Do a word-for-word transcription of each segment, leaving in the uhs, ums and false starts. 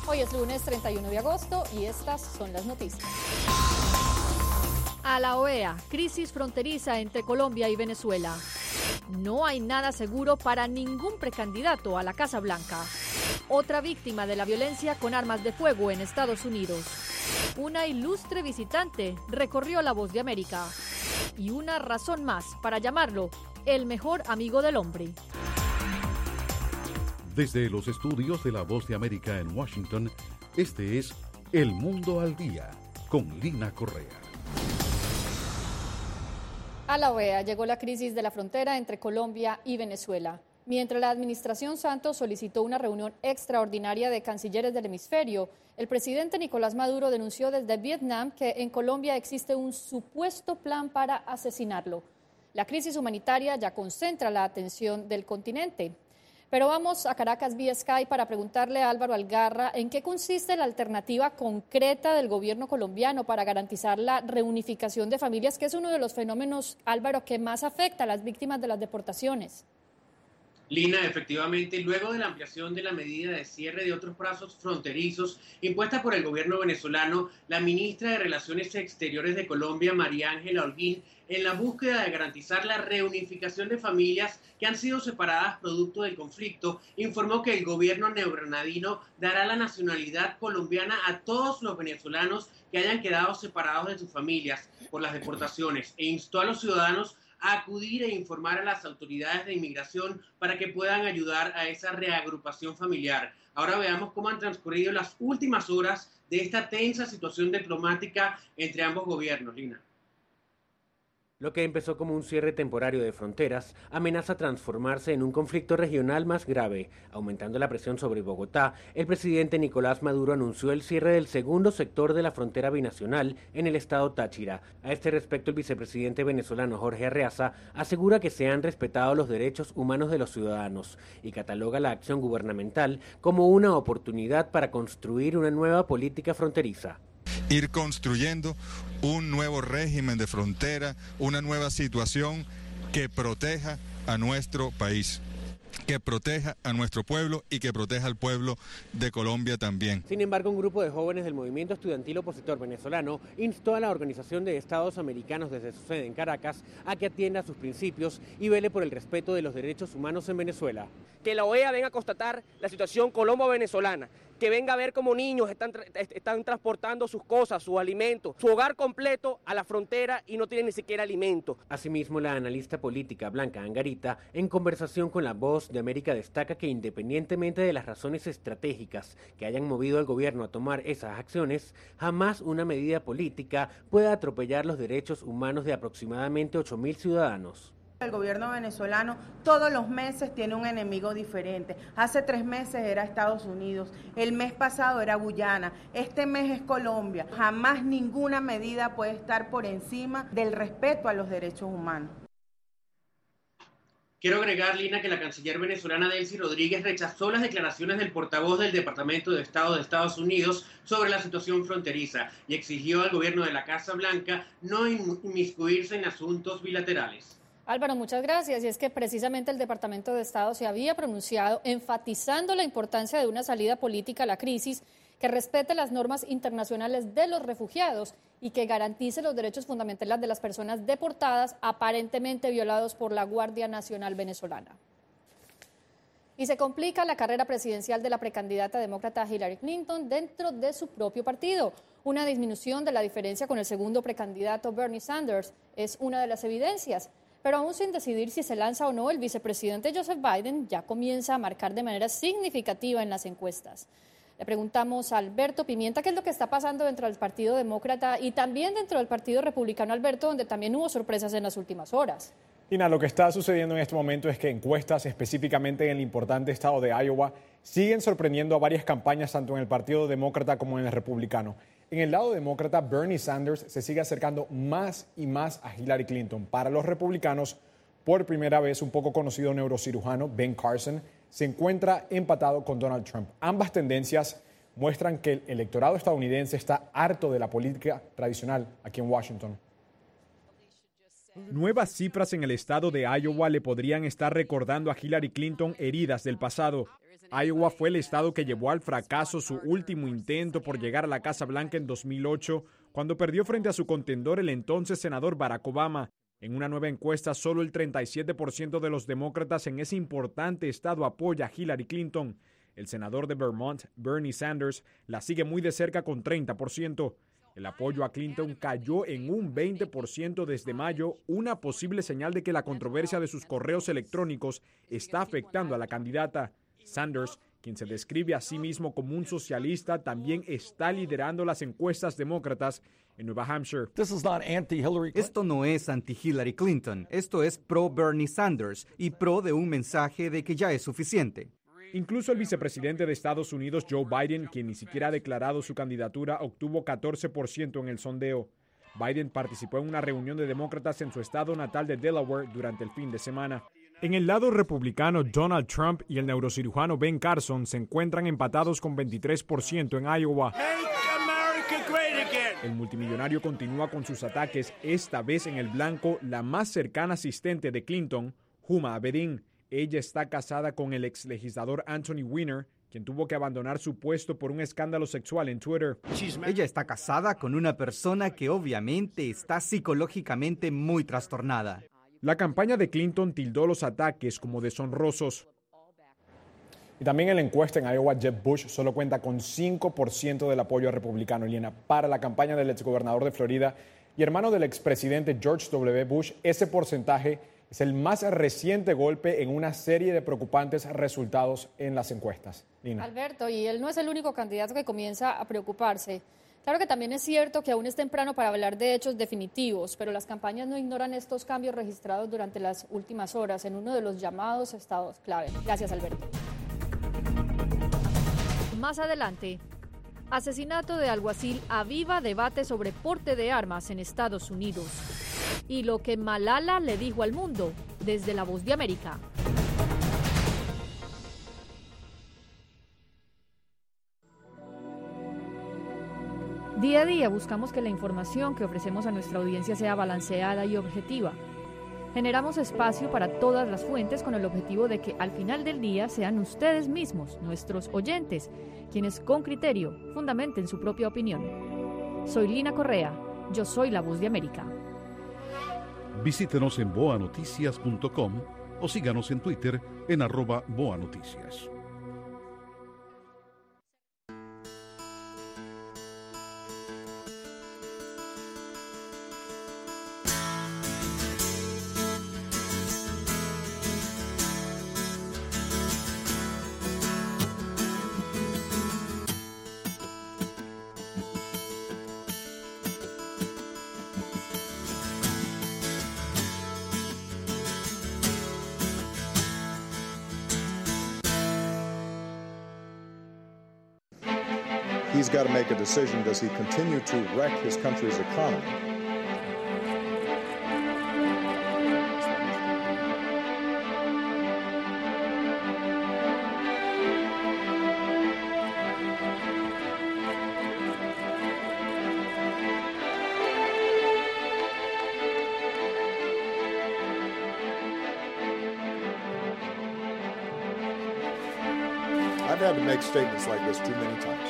Hoy es lunes treinta y uno de agosto y estas son las noticias. A la O E A, crisis fronteriza entre Colombia y Venezuela. No hay nada seguro para ningún precandidato a la Casa Blanca. Otra víctima de la violencia con armas de fuego en Estados Unidos. Una ilustre visitante recorrió La Voz de América. Y una razón más para llamarlo el mejor amigo del hombre. Desde los estudios de La Voz de América en Washington, este es El Mundo al Día, con Lina Correa. A la O E A llegó la crisis de la frontera entre Colombia y Venezuela. Mientras la administración Santos solicitó una reunión extraordinaria de cancilleres del hemisferio, el presidente Nicolás Maduro denunció desde Vietnam que en Colombia existe un supuesto plan para asesinarlo. La crisis humanitaria ya concentra la atención del continente. Pero vamos a Caracas vía Skype para preguntarle a Álvaro Algarra en qué consiste la alternativa concreta del gobierno colombiano para garantizar la reunificación de familias, que es uno de los fenómenos, Álvaro, que más afecta a las víctimas de las deportaciones. Lina, efectivamente, luego de la ampliación de la medida de cierre de otros plazos fronterizos impuesta por el gobierno venezolano, la ministra de Relaciones Exteriores de Colombia, María Ángela Holguín, en la búsqueda de garantizar la reunificación de familias que han sido separadas producto del conflicto, informó que el gobierno neogranadino dará la nacionalidad colombiana a todos los venezolanos que hayan quedado separados de sus familias por las deportaciones e instó a los ciudadanos a acudir e informar a las autoridades de inmigración para que puedan ayudar a esa reagrupación familiar. Ahora veamos cómo han transcurrido las últimas horas de esta tensa situación diplomática entre ambos gobiernos, Lina. Lo que empezó como un cierre temporario de fronteras amenaza transformarse en un conflicto regional más grave. Aumentando la presión sobre Bogotá, el presidente Nicolás Maduro anunció el cierre del segundo sector de la frontera binacional en el estado Táchira. A este respecto, el vicepresidente venezolano Jorge Arreaza asegura que se han respetado los derechos humanos de los ciudadanos y cataloga la acción gubernamental como una oportunidad para construir una nueva política fronteriza. Ir construyendo un nuevo régimen de frontera, una nueva situación que proteja a nuestro país, que proteja a nuestro pueblo y que proteja al pueblo de Colombia también. Sin embargo, un grupo de jóvenes del movimiento estudiantil opositor venezolano instó a la Organización de Estados Americanos desde su sede en Caracas a que atienda a sus principios y vele por el respeto de los derechos humanos en Venezuela. Que la O E A venga a constatar la situación colombo-venezolana, que venga a ver cómo niños están, están transportando sus cosas, sus alimentos, su hogar completo a la frontera y no tienen ni siquiera alimento. Asimismo, la analista política Blanca Angarita, en conversación con La Voz de América, destaca que independientemente de las razones estratégicas que hayan movido al gobierno a tomar esas acciones, jamás una medida política puede atropellar los derechos humanos de aproximadamente ocho mil ciudadanos. El gobierno venezolano todos los meses tiene un enemigo diferente. Hace tres meses era Estados Unidos, el mes pasado era Guyana, este mes es Colombia. Jamás ninguna medida puede estar por encima del respeto a los derechos humanos. Quiero agregar, Lina, que la canciller venezolana Delcy Rodríguez rechazó las declaraciones del portavoz del Departamento de Estado de Estados Unidos sobre la situación fronteriza y exigió al gobierno de la Casa Blanca no inmiscuirse en asuntos bilaterales. Álvaro, muchas gracias. Y es que precisamente el Departamento de Estado se había pronunciado enfatizando la importancia de una salida política a la crisis que respete las normas internacionales de los refugiados y que garantice los derechos fundamentales de las personas deportadas aparentemente violados por la Guardia Nacional venezolana. Y se complica la carrera presidencial de la precandidata demócrata Hillary Clinton dentro de su propio partido. Una disminución de la diferencia con el segundo precandidato Bernie Sanders es una de las evidencias. Pero aún sin decidir si se lanza o no, el vicepresidente Joseph Biden ya comienza a marcar de manera significativa en las encuestas. Le preguntamos a Alberto Pimienta qué es lo que está pasando dentro del Partido Demócrata y también dentro del Partido Republicano, Alberto, donde también hubo sorpresas en las últimas horas. Lina, lo que está sucediendo en este momento es que encuestas, específicamente en el importante estado de Iowa, siguen sorprendiendo a varias campañas, tanto en el Partido Demócrata como en el Republicano. En el lado demócrata, Bernie Sanders se sigue acercando más y más a Hillary Clinton. Para los republicanos, por primera vez, un poco conocido neurocirujano, Ben Carson, se encuentra empatado con Donald Trump. Ambas tendencias muestran que el electorado estadounidense está harto de la política tradicional aquí en Washington. Nuevas cifras en el estado de Iowa le podrían estar recordando a Hillary Clinton heridas del pasado. Iowa fue el estado que llevó al fracaso su último intento por llegar a la Casa Blanca en dos mil ocho, cuando perdió frente a su contendor, el entonces senador Barack Obama. En una nueva encuesta, solo el treinta y siete por ciento de los demócratas en ese importante estado apoya a Hillary Clinton. El senador de Vermont, Bernie Sanders, la sigue muy de cerca con treinta por ciento. El apoyo a Clinton cayó en un veinte por ciento desde mayo, una posible señal de que la controversia de sus correos electrónicos está afectando a la candidata. Sanders, quien se describe a sí mismo como un socialista, también está liderando las encuestas demócratas en Nueva Hampshire. Esto no es anti-Hillary Clinton, esto es pro-Bernie Sanders y pro de un mensaje de que ya es suficiente. Incluso el vicepresidente de Estados Unidos, Joe Biden, quien ni siquiera ha declarado su candidatura, obtuvo catorce por ciento en el sondeo. Biden participó en una reunión de demócratas en su estado natal de Delaware durante el fin de semana. En el lado republicano, Donald Trump y el neurocirujano Ben Carson se encuentran empatados con veintitrés por ciento en Iowa. El multimillonario continúa con sus ataques, esta vez en el blanco, la más cercana asistente de Clinton, Huma Abedin. Ella está casada con el exlegislador Anthony Weiner, quien tuvo que abandonar su puesto por un escándalo sexual en Twitter. Ella está casada con una persona que obviamente está psicológicamente muy trastornada. La campaña de Clinton tildó los ataques como deshonrosos. Y también en la encuesta en Iowa, Jeb Bush solo cuenta con cinco por ciento del apoyo republicano, Elena, para la campaña del exgobernador de Florida y hermano del expresidente George W. Bush. Ese porcentaje es el más reciente golpe en una serie de preocupantes resultados en las encuestas. Lina. Alberto, y él no es el único candidato que comienza a preocuparse. Claro que también es cierto que aún es temprano para hablar de hechos definitivos, pero las campañas no ignoran estos cambios registrados durante las últimas horas en uno de los llamados estados clave. Gracias, Alberto. Más adelante, asesinato de alguacil aviva debate sobre porte de armas en Estados Unidos. Y lo que Malala le dijo al mundo desde La Voz de América. Día a día buscamos que la información que ofrecemos a nuestra audiencia sea balanceada y objetiva. Generamos espacio para todas las fuentes con el objetivo de que al final del día sean ustedes mismos, nuestros oyentes, quienes con criterio fundamenten su propia opinión. Soy Lina Correa, yo soy La Voz de América. Visítenos en boa noticias punto com o síganos en Twitter en arroba boanoticias. He's got to make a decision. Does he continue to wreck his country's economy? I've had to make statements like this too many times.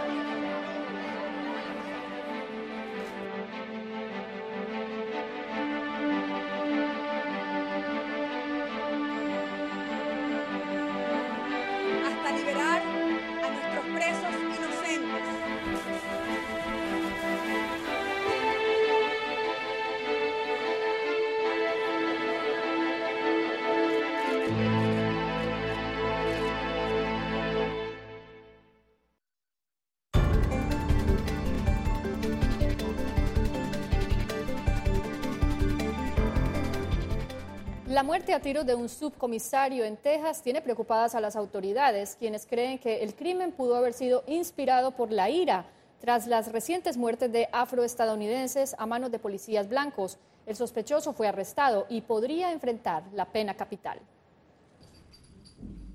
La muerte a tiros de un subcomisario en Texas tiene preocupadas a las autoridades, quienes creen que el crimen pudo haber sido inspirado por la ira tras las recientes muertes de afroestadounidenses a manos de policías blancos. El sospechoso fue arrestado y podría enfrentar la pena capital.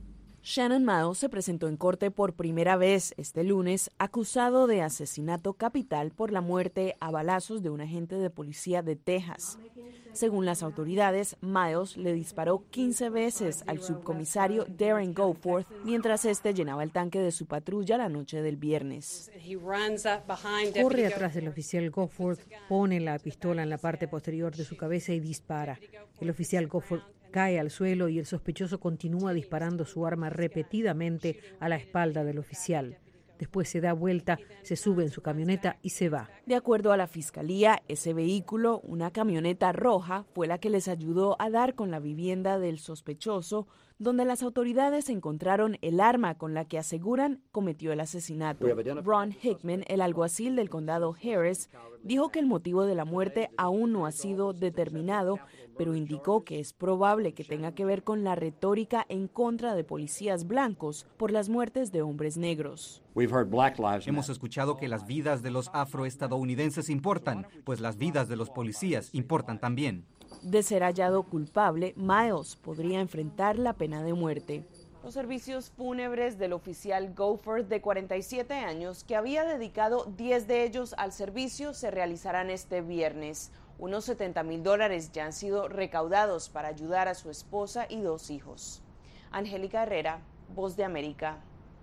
Shannon Mayo se presentó en corte por primera vez este lunes, acusado de asesinato capital por la muerte a balazos de un agente de policía de Texas. Según las autoridades, Miles le disparó quince veces al subcomisario Darren Goforth mientras este llenaba el tanque de su patrulla la noche del viernes. Corre atrás del oficial Goforth, pone la pistola en la parte posterior de su cabeza y dispara. El oficial Goforth cae al suelo y el sospechoso continúa disparando su arma repetidamente a la espalda del oficial. Después se da vuelta, se sube en su camioneta y se va. De acuerdo a la fiscalía, ese vehículo, una camioneta roja, fue la que les ayudó a dar con la vivienda del sospechoso, donde las autoridades encontraron el arma con la que aseguran cometió el asesinato. Ron Hickman, el alguacil del condado Harris, dijo que el motivo de la muerte aún no ha sido determinado, pero indicó que es probable que tenga que ver con la retórica en contra de policías blancos por las muertes de hombres negros. Hemos escuchado que las vidas de los afroestadounidenses importan, pues las vidas de los policías importan también. De ser hallado culpable, Miles podría enfrentar la pena de muerte. Los servicios fúnebres del oficial Goforth, de cuarenta y siete años, que había dedicado diez de ellos al servicio, se realizarán este viernes. Unos setenta mil dólares ya han sido recaudados para ayudar a su esposa y dos hijos. Angélica Herrera, Voz de América.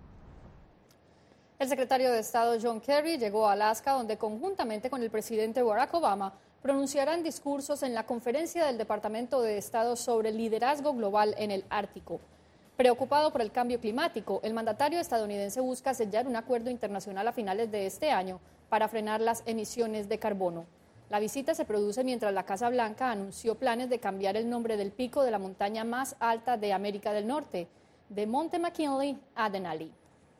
El secretario de Estado John Kerry llegó a Alaska, donde conjuntamente con el presidente Barack Obama pronunciarán discursos en la conferencia del Departamento de Estado sobre liderazgo global en el Ártico. Preocupado por el cambio climático, el mandatario estadounidense busca sellar un acuerdo internacional a finales de este año para frenar las emisiones de carbono. La visita se produce mientras la Casa Blanca anunció planes de cambiar el nombre del pico de la montaña más alta de América del Norte, de Monte McKinley a Denali.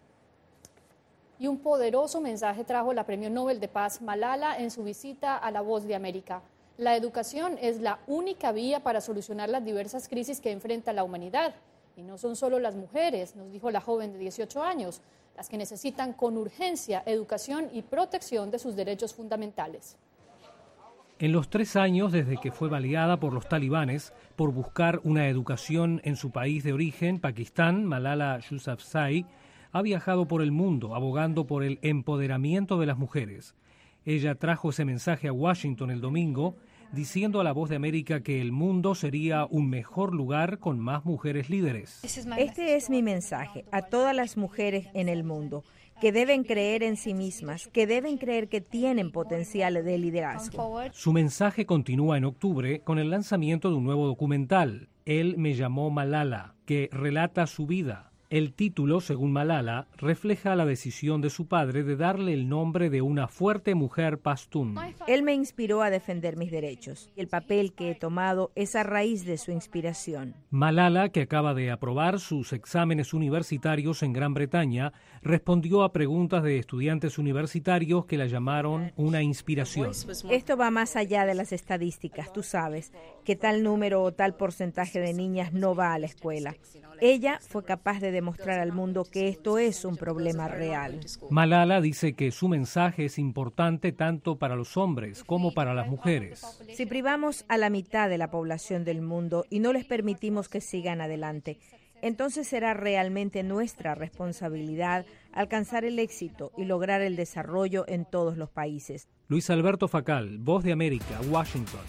Y un poderoso mensaje trajo la Premio Nobel de Paz Malala en su visita a La Voz de América. La educación es la única vía para solucionar las diversas crisis que enfrenta la humanidad. Y no son solo las mujeres, nos dijo la joven de dieciocho años, las que necesitan con urgencia educación y protección de sus derechos fundamentales. En los tres años desde que fue baleada por los talibanes por buscar una educación en su país de origen, Pakistán, Malala Yousafzai ha viajado por el mundo abogando por el empoderamiento de las mujeres. Ella trajo ese mensaje a Washington el domingo, diciendo a La Voz de América que el mundo sería un mejor lugar con más mujeres líderes. Este es mi mensaje a todas las mujeres en el mundo, que deben creer en sí mismas, que deben creer que tienen potencial de liderazgo. Su mensaje continúa en octubre con el lanzamiento de un nuevo documental, Él me llamó Malala, que relata su vida. El título, según Malala, refleja la decisión de su padre de darle el nombre de una fuerte mujer pastún. Él me inspiró a defender mis derechos. El papel que he tomado es a raíz de su inspiración. Malala, que acaba de aprobar sus exámenes universitarios en Gran Bretaña, respondió a preguntas de estudiantes universitarios que la llamaron una inspiración. Esto va más allá de las estadísticas, tú sabes, que tal número o tal porcentaje de niñas no va a la escuela. Ella fue capaz de demostrar al mundo que esto es un problema real. Malala dice que su mensaje es importante tanto para los hombres como para las mujeres. Si privamos a la mitad de la población del mundo y no les permitimos que sigan adelante, entonces será realmente nuestra responsabilidad alcanzar el éxito y lograr el desarrollo en todos los países. Luis Alberto Facal, Voz de América, Washington.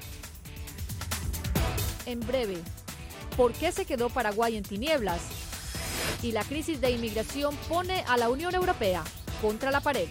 En breve, ¿por qué se quedó Paraguay en tinieblas? Y la crisis de inmigración pone a la Unión Europea contra la pared.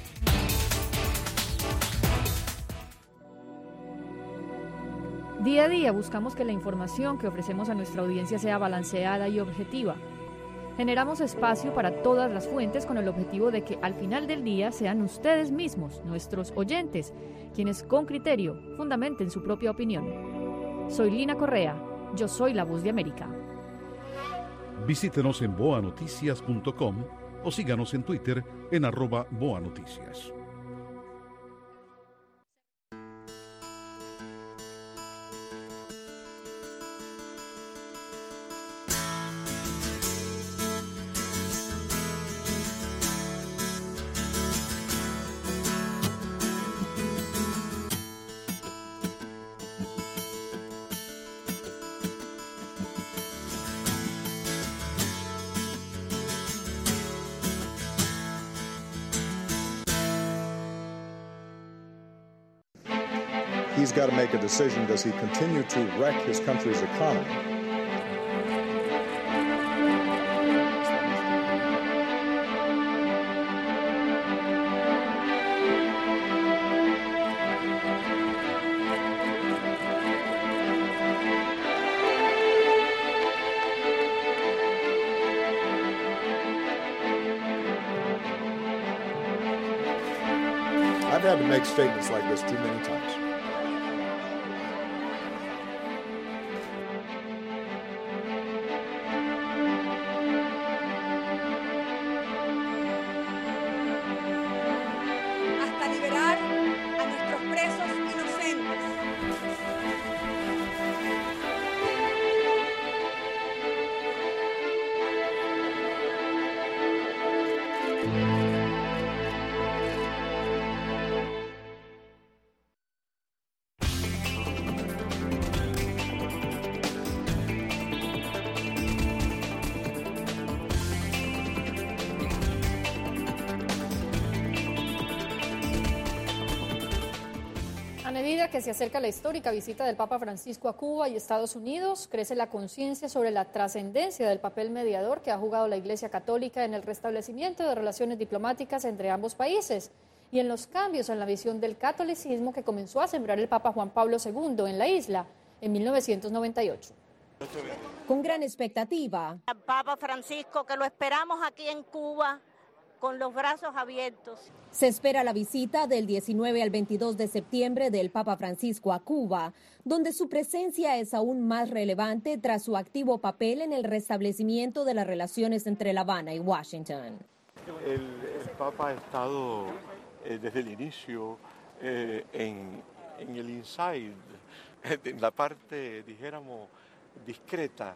Día a día buscamos que la información que ofrecemos a nuestra audiencia sea balanceada y objetiva. Generamos espacio para todas las fuentes con el objetivo de que al final del día sean ustedes mismos, nuestros oyentes, quienes con criterio fundamenten su propia opinión. Soy Lina Correa, yo soy La Voz de América. Visítenos en boa noticias punto com o síganos en Twitter en arroba boanoticias. He's got to make a decision. Does he continue to wreck his country's economy? I've had to make statements like this too many times. Hasta liberar a nuestros presos inocentes. A medida que se acerca la histórica visita del Papa Francisco a Cuba y Estados Unidos, crece la conciencia sobre la trascendencia del papel mediador que ha jugado la Iglesia Católica en el restablecimiento de relaciones diplomáticas entre ambos países y en los cambios en la visión del catolicismo que comenzó a sembrar el Papa Juan Pablo segundo en la isla en mil novecientos noventa y ocho. Con gran expectativa. Al Papa Francisco, que lo esperamos aquí en Cuba con los brazos abiertos. Se espera la visita del diecinueve al veintidós de septiembre del Papa Francisco a Cuba, donde su presencia es aún más relevante tras su activo papel en el restablecimiento de las relaciones entre La Habana y Washington. El, el Papa ha estado eh, desde el inicio eh, en, en el inside, en la parte, dijéramos, discreta,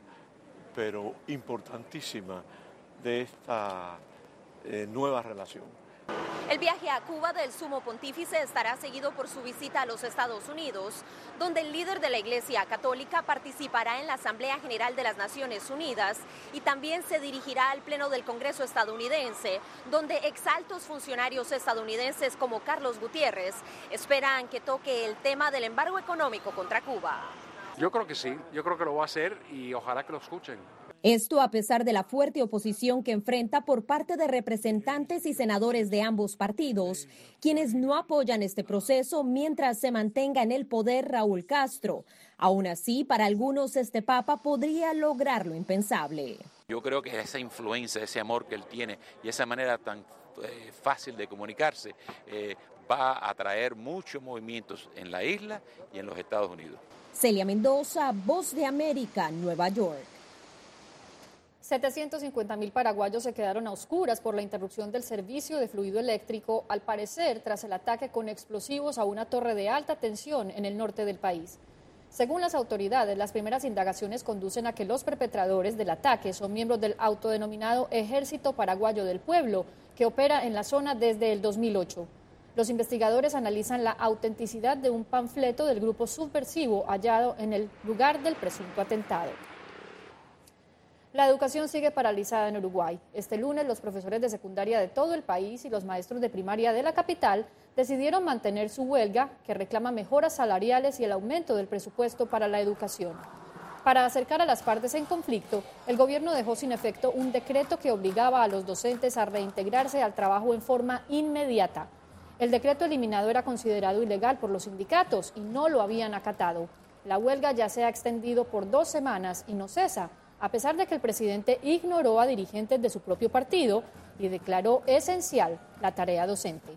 pero importantísima de esta eh, nueva relación. El viaje a Cuba del Sumo Pontífice estará seguido por su visita a los Estados Unidos, donde el líder de la Iglesia Católica participará en la Asamblea General de las Naciones Unidas y también se dirigirá al Pleno del Congreso estadounidense, donde exaltos funcionarios estadounidenses como Carlos Gutiérrez esperan que toque el tema del embargo económico contra Cuba. Yo creo que sí, yo creo que lo va a hacer y ojalá que lo escuchen. Esto a pesar de la fuerte oposición que enfrenta por parte de representantes y senadores de ambos partidos, quienes no apoyan este proceso mientras se mantenga en el poder Raúl Castro. Aún así, para algunos este Papa podría lograr lo impensable. Yo creo que esa influencia, ese amor que él tiene y esa manera tan eh, fácil de comunicarse eh, va a atraer muchos movimientos en la isla y en los Estados Unidos. Celia Mendoza, Voz de América, Nueva York. setecientos cincuenta mil paraguayos se quedaron a oscuras por la interrupción del servicio de fluido eléctrico, al parecer tras el ataque con explosivos a una torre de alta tensión en el norte del país. Según las autoridades, las primeras indagaciones conducen a que los perpetradores del ataque son miembros del autodenominado Ejército Paraguayo del Pueblo, que opera en la zona desde el dos mil ocho. Los investigadores analizan la autenticidad de un panfleto del grupo subversivo hallado en el lugar del presunto atentado. La educación sigue paralizada en Uruguay. Este lunes, los profesores de secundaria de todo el país y los maestros de primaria de la capital decidieron mantener su huelga, que reclama mejoras salariales y el aumento del presupuesto para la educación. Para acercar a las partes en conflicto, el gobierno dejó sin efecto un decreto que obligaba a los docentes a reintegrarse al trabajo en forma inmediata. El decreto eliminado era considerado ilegal por los sindicatos y no lo habían acatado. La huelga ya se ha extendido por dos semanas y no cesa, a pesar de que el presidente ignoró a dirigentes de su propio partido y declaró esencial la tarea docente.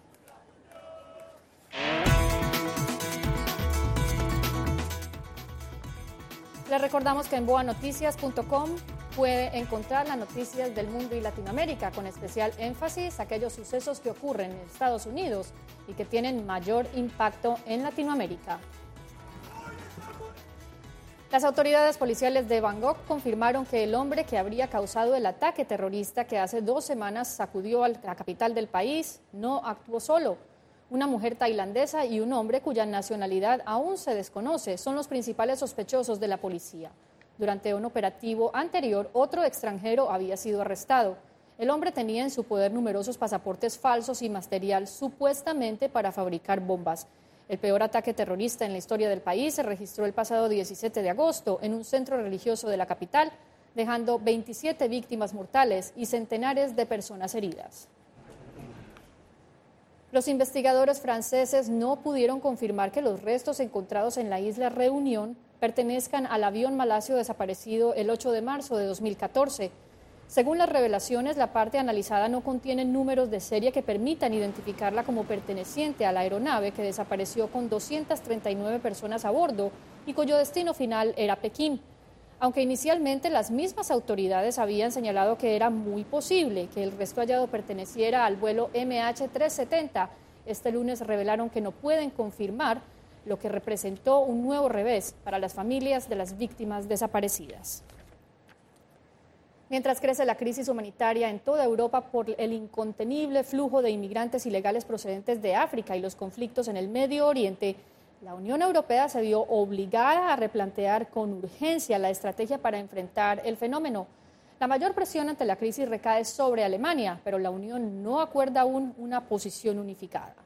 Les recordamos que en boa noticias punto com puede encontrar las noticias del mundo y Latinoamérica, con especial énfasis a aquellos sucesos que ocurren en Estados Unidos y que tienen mayor impacto en Latinoamérica. Las autoridades policiales de Bangkok confirmaron que el hombre que habría causado el ataque terrorista que hace dos semanas sacudió a la capital del país no actuó solo. Una mujer tailandesa y un hombre cuya nacionalidad aún se desconoce son los principales sospechosos de la policía. Durante un operativo anterior, otro extranjero había sido arrestado. El hombre tenía en su poder numerosos pasaportes falsos y material supuestamente para fabricar bombas. El peor ataque terrorista en la historia del país se registró el pasado diecisiete de agosto en un centro religioso de la capital, dejando veintisiete víctimas mortales y centenares de personas heridas. Los investigadores franceses no pudieron confirmar que los restos encontrados en la isla Reunión pertenezcan al avión malasio desaparecido el ocho de marzo de dos mil catorce. Según las revelaciones, la parte analizada no contiene números de serie que permitan identificarla como perteneciente a la aeronave que desapareció con doscientas treinta y nueve personas a bordo y cuyo destino final era Pekín. Aunque inicialmente las mismas autoridades habían señalado que era muy posible que el resto hallado perteneciera al vuelo M H trescientos setenta, este lunes revelaron que no pueden confirmar, lo que representó un nuevo revés para las familias de las víctimas desaparecidas. Mientras crece la crisis humanitaria en toda Europa por el incontenible flujo de inmigrantes ilegales procedentes de África y los conflictos en el Medio Oriente, la Unión Europea se vio obligada a replantear con urgencia la estrategia para enfrentar el fenómeno. La mayor presión ante la crisis recae sobre Alemania, pero la Unión no acuerda aún una posición unificada.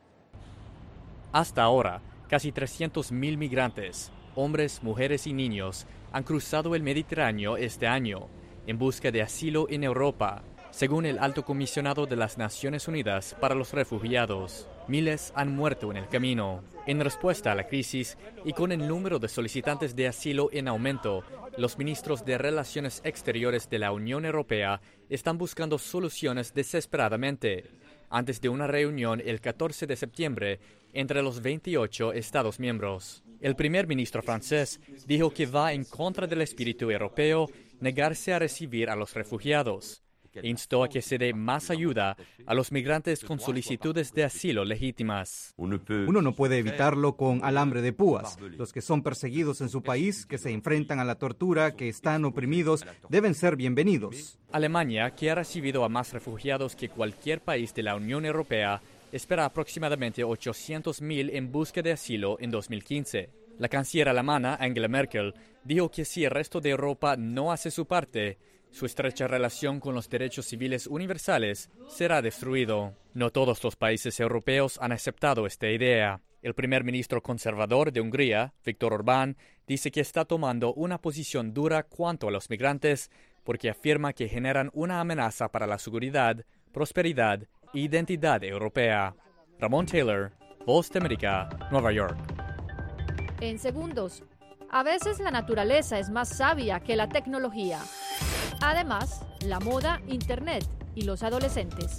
Hasta ahora, casi trescientos mil migrantes, hombres, mujeres y niños, han cruzado el Mediterráneo este año en busca de asilo en Europa, según el Alto Comisionado de las Naciones Unidas para los Refugiados. Miles han muerto en el camino. En respuesta a la crisis y con el número de solicitantes de asilo en aumento, los ministros de Relaciones Exteriores de la Unión Europea están buscando soluciones desesperadamente, antes de una reunión el catorce de septiembre entre los veintiocho Estados miembros. El primer ministro francés dijo que va en contra del espíritu europeo negarse a recibir a los refugiados. Instó a que se dé más ayuda a los migrantes con solicitudes de asilo legítimas. Uno no puede evitarlo con alambre de púas. Los que son perseguidos en su país, que se enfrentan a la tortura, que están oprimidos, deben ser bienvenidos. Alemania, que ha recibido a más refugiados que cualquier país de la Unión Europea, espera aproximadamente ochocientos mil en busca de asilo en dos mil quince. La canciller alemana, Angela Merkel, dijo que si el resto de Europa no hace su parte, su estrecha relación con los derechos civiles universales será destruido. No todos los países europeos han aceptado esta idea. El primer ministro conservador de Hungría, Viktor Orbán, dice que está tomando una posición dura cuanto a los migrantes porque afirma que generan una amenaza para la seguridad, prosperidad e identidad europea. Ramón Taylor, Voz de América, Nueva York. En segundos, a veces la naturaleza es más sabia que la tecnología. Además, la moda, Internet y los adolescentes.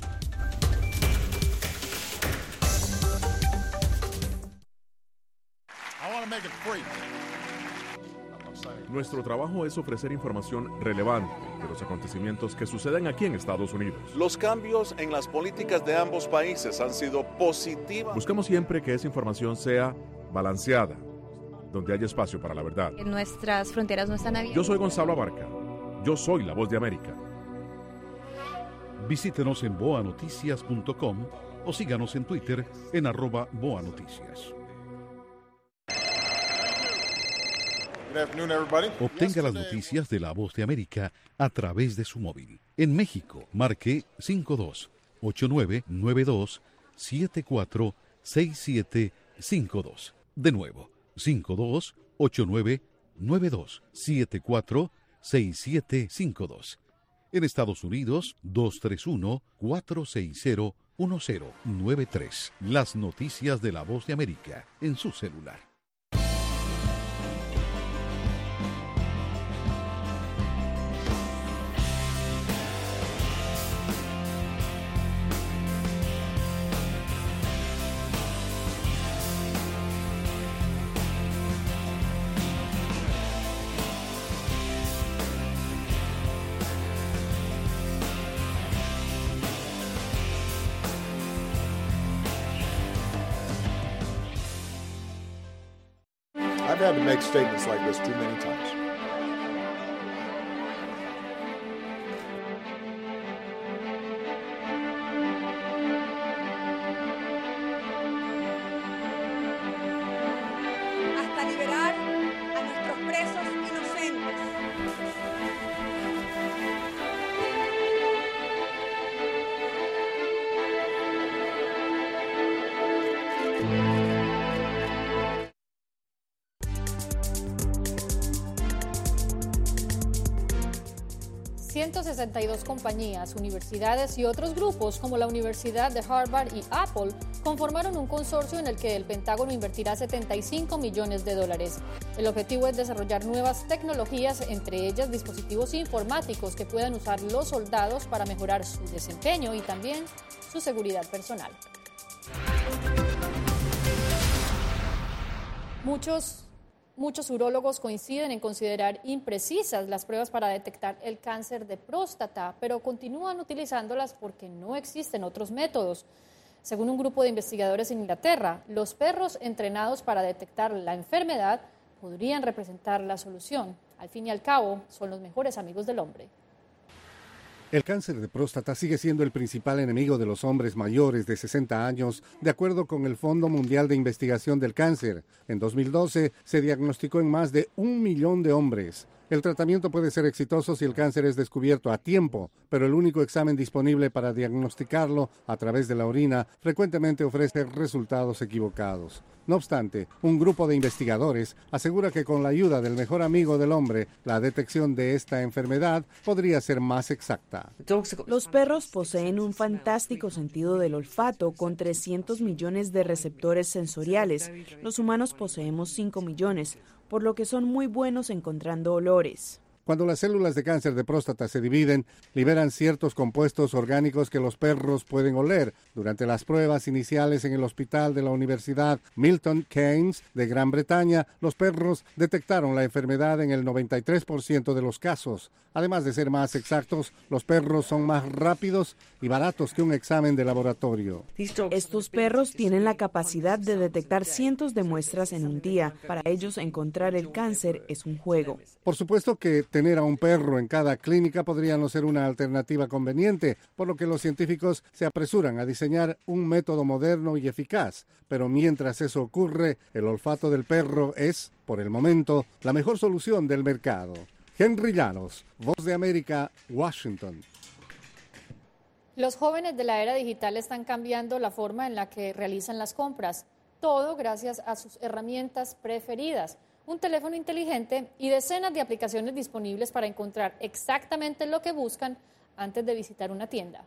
Nuestro trabajo es ofrecer información relevante de los acontecimientos que suceden aquí en Estados Unidos. Los cambios en las políticas de ambos países han sido positivos. Buscamos siempre que esa información sea balanceada, donde haya espacio para la verdad. Nuestras fronteras no están abiertas. Yo soy Gonzalo Abarca. Yo soy la Voz de América. Visítenos en boa noticias punto com o síganos en Twitter en arroba boanoticias. Obtenga las noticias de la Voz de América a través de su móvil. En México, marque cinco dos ocho nueve nueve dos siete cuatro seis siete cinco dos. De nuevo, cinco dos ocho nueve nueve dos siete cuatro seis siete cinco dos. En Estados Unidos, dos tres uno cuatro seis cero uno cero nueve tres. Las noticias de la Voz de América en su celular. I've had to make statements like this too many times. Hasta liberar a nuestros presos inocentes. ciento sesenta y dos compañías, universidades y otros grupos como la Universidad de Harvard y Apple conformaron un consorcio en el que el Pentágono invertirá setenta y cinco millones de dólares. El objetivo es desarrollar nuevas tecnologías, entre ellas dispositivos informáticos que puedan usar los soldados para mejorar su desempeño y también su seguridad personal. Muchos Muchos urólogos coinciden en considerar imprecisas las pruebas para detectar el cáncer de próstata, pero continúan utilizándolas porque no existen otros métodos. Según un grupo de investigadores en Inglaterra, los perros entrenados para detectar la enfermedad podrían representar la solución. Al fin y al cabo, son los mejores amigos del hombre. El cáncer de próstata sigue siendo el principal enemigo de los hombres mayores de sesenta años, de acuerdo con el Fondo Mundial de Investigación del Cáncer. En dos mil doce se diagnosticó en más de un millón de hombres. El tratamiento puede ser exitoso si el cáncer es descubierto a tiempo, pero el único examen disponible para diagnosticarlo a través de la orina frecuentemente ofrece resultados equivocados. No obstante, un grupo de investigadores asegura que con la ayuda del mejor amigo del hombre, la detección de esta enfermedad podría ser más exacta. Los perros poseen un fantástico sentido del olfato con trescientos millones de receptores sensoriales. Los humanos poseemos cinco millones, por lo que son muy buenos encontrando olores. Cuando las células de cáncer de próstata se dividen, liberan ciertos compuestos orgánicos que los perros pueden oler. Durante las pruebas iniciales en el hospital de la Universidad Milton Keynes de Gran Bretaña, los perros detectaron la enfermedad en el noventa y tres por ciento de los casos. Además de ser más exactos, los perros son más rápidos y baratos que un examen de laboratorio. Estos perros tienen la capacidad de detectar cientos de muestras en un día. Para ellos, encontrar el cáncer es un juego. Por supuesto que tener a un perro en cada clínica podría no ser una alternativa conveniente, por lo que los científicos se apresuran a diseñar un método moderno y eficaz. Pero mientras eso ocurre, el olfato del perro es, por el momento, la mejor solución del mercado. Henry Llanos, Voz de América, Washington. Los jóvenes de la era digital están cambiando la forma en la que realizan las compras, todo gracias a sus herramientas preferidas. Un teléfono inteligente y decenas de aplicaciones disponibles para encontrar exactamente lo que buscan antes de visitar una tienda.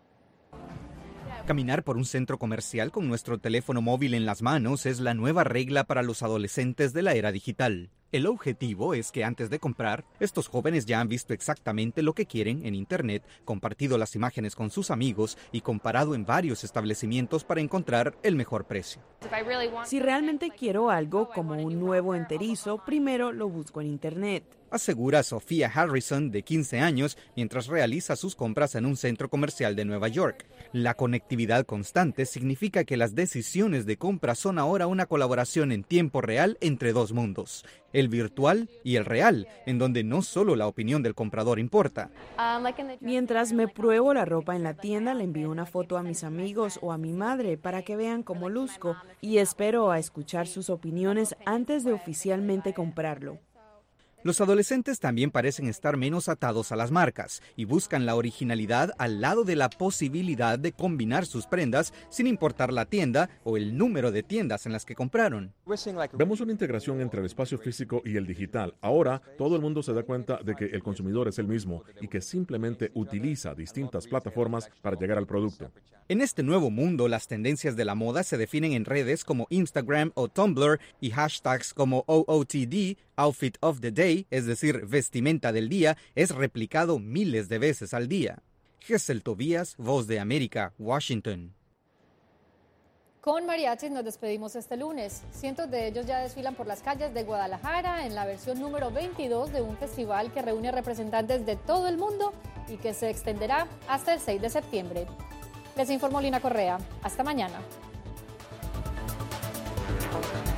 Caminar por un centro comercial con nuestro teléfono móvil en las manos es la nueva regla para los adolescentes de la era digital. El objetivo es que antes de comprar, estos jóvenes ya han visto exactamente lo que quieren en Internet, compartido las imágenes con sus amigos y comparado en varios establecimientos para encontrar el mejor precio. Si realmente quiero algo como un nuevo enterizo, primero lo busco en Internet. Asegura Sofía Harrison, de quince años, mientras realiza sus compras en un centro comercial de Nueva York. La conectividad constante significa que las decisiones de compra son ahora una colaboración en tiempo real entre dos mundos, el virtual y el real, en donde no solo la opinión del comprador importa. Mientras me pruebo la ropa en la tienda, le envío una foto a mis amigos o a mi madre para que vean cómo luzco y espero a escuchar sus opiniones antes de oficialmente comprarlo. Los adolescentes también parecen estar menos atados a las marcas y buscan la originalidad al lado de la posibilidad de combinar sus prendas sin importar la tienda o el número de tiendas en las que compraron. Vemos una integración entre el espacio físico y el digital. Ahora todo el mundo se da cuenta de que el consumidor es el mismo y que simplemente utiliza distintas plataformas para llegar al producto. En este nuevo mundo, las tendencias de la moda se definen en redes como Instagram o Tumblr y hashtags como O O T D, Outfit of the Day, es decir, vestimenta del día, es replicado miles de veces al día. Gesell Tobías, Voz de América, Washington. Con mariachis nos despedimos este lunes. Cientos de ellos ya desfilan por las calles de Guadalajara en la versión número veintidós de un festival que reúne representantes de todo el mundo y que se extenderá hasta el seis de septiembre. Les informó Lina Correa. Hasta mañana.